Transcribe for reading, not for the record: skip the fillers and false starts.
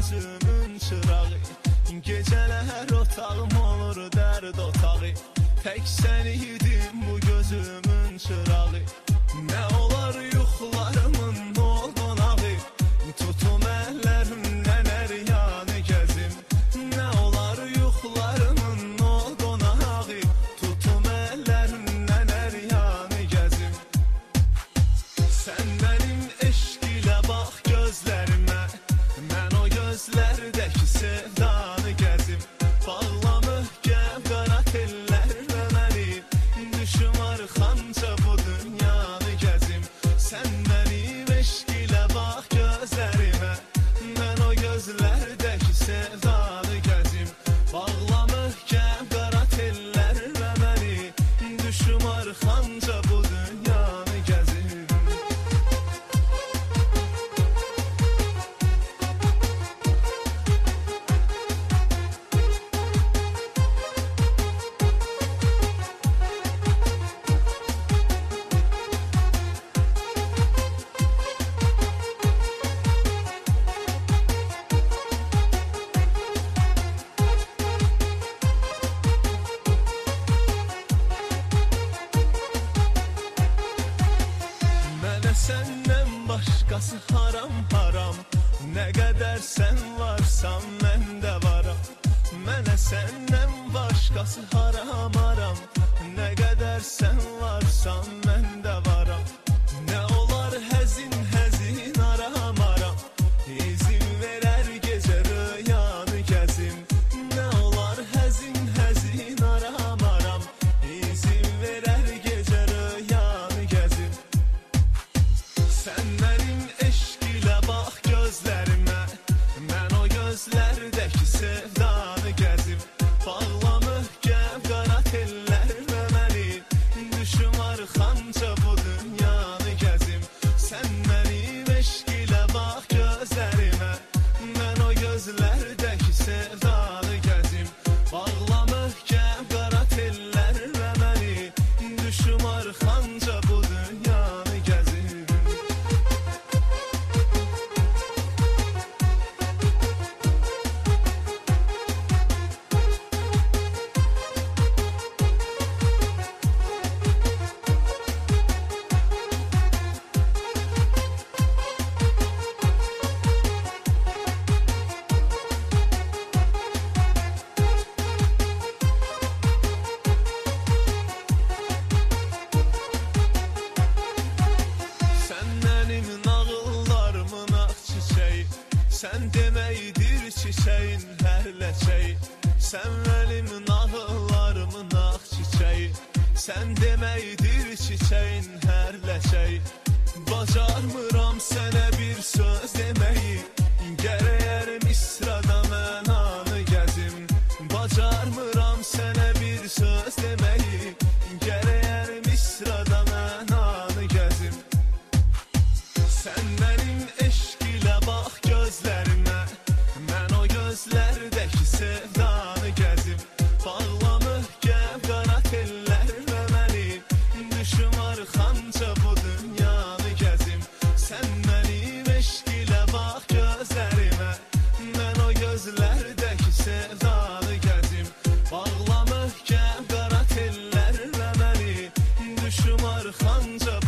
gözümün çırağı. Gecələr otağım olur dərd otağı. Tək sən idin bu gözümün çırağı. Nə olar yuxularımın o qonağı. Tutum əllərimdən əryanı gəzim. Nə olar yuxularımın o qonağı. Tutum əllərimdən əryanı gəzim. Sən mənim eşq ilə bax gözlərimə. Mən o gözlərdəki sevdanı gəzim. Bağla möhkəm qara tellərlə məni. Düşüm arxanca bu dünyanı gəzim. Sən mənim eşq ilə bax gözlərimə. Mən o gözlərdəki sevdanı gəzim. Bağla möhkəm qara tellərlə məni. Düşüm arxanca bu dünyanı gəzim. Səndən başqası haram haram. Nə qədər sən varsan məndə varam. Mənə səndən başqası haram haram. Nə qədər sən varsan məndə varam. Nə olar həzin həzin aram aram. İzin verər gecə rüyanı gəzim. Nə olar həzin həzin aram aram. İzin verər gecə rüyanı gəzim. Sən mənim eşq ilə bax gözlərimə. Mən o gözlərdəki sevdanı gəzim. Bağla möhkəm qara tellərlə məni. Düşüm arxanca bu dünyanı gəzim. Sən mənim eşq ilə bax gözlərimə. Mən o gözlərdəki sevdanı gəzim. Bağla möhkəm qara tellərlə məni. Düşüm arxanca bu dünyanı gəzim. Sən deməkdir çiçəyin hər ləçəyi. Sən mənim nağıllarımın ağ çiçəyi. Sən deməkdir çiçəyin hər ləçəyi. Bacarmıram sənə bir söz deməyi. Gərəyər misrada mənanı gəzim. Bacarmıram sənə bir söz deməyi. Gərəyər misrada mənanı gəzim. Sən mənim eşq ilə bax gözlərimə. Mən o gözlərdəki sevdanı gəzim. Bağla möhkəm qara tellərlə məni. Düşüm arxanca bu dünyanı gəzim. Sən mənim eşq ilə bax gözlərimə. Mən o gözlərdəki sevdanı gəzim. Bağla möhkəm qara tellərlə məni. Düşüm arxanca